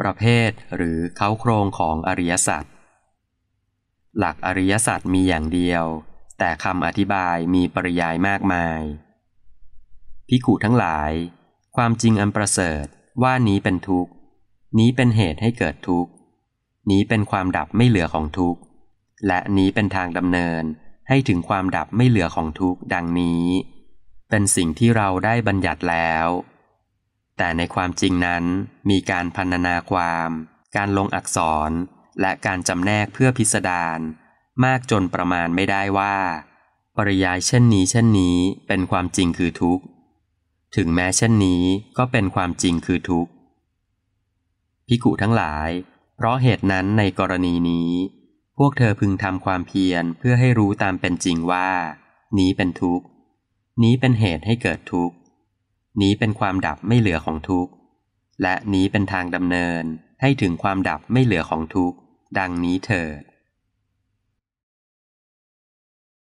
ประเภทหรือเค้าโครงของอริยสัจหลักอริยสัจมีอย่างเดียวแต่คำอธิบายมีปริยายมากมายภิกขุทั้งหลายความจริงอันประเสริฐว่านี้เป็นทุกข์นี้เป็นเหตุให้เกิดทุกข์นี้เป็นความดับไม่เหลือของทุกข์และนี้เป็นทางดำเนินให้ถึงความดับไม่เหลือของทุกข์ดังนี้เป็นสิ่งที่เราได้บัญญัติแล้วแต่ในความจริงนั้นมีการพรรณนาความการลงอักษรและการจำแนกเพื่อพิสดารมากจนประมาณไม่ได้ว่าปริยายเช่นนี้เป็นความจริงคือทุกข์ถึงแม้เช่นนี้ก็เป็นความจริงคือทุกข์ภิกขุทั้งหลายเพราะเหตุนั้นในกรณีนี้พวกเธอพึงทำความเพียรเพื่อให้รู้ตามเป็นจริงว่านี้เป็นทุกข์นี้เป็นเหตุให้เกิดทุกข์นี้เป็นความดับไม่เหลือของทุกข์และนี้เป็นทางดำเนินให้ถึงความดับไม่เหลือของทุกข์ดังนี้เถิด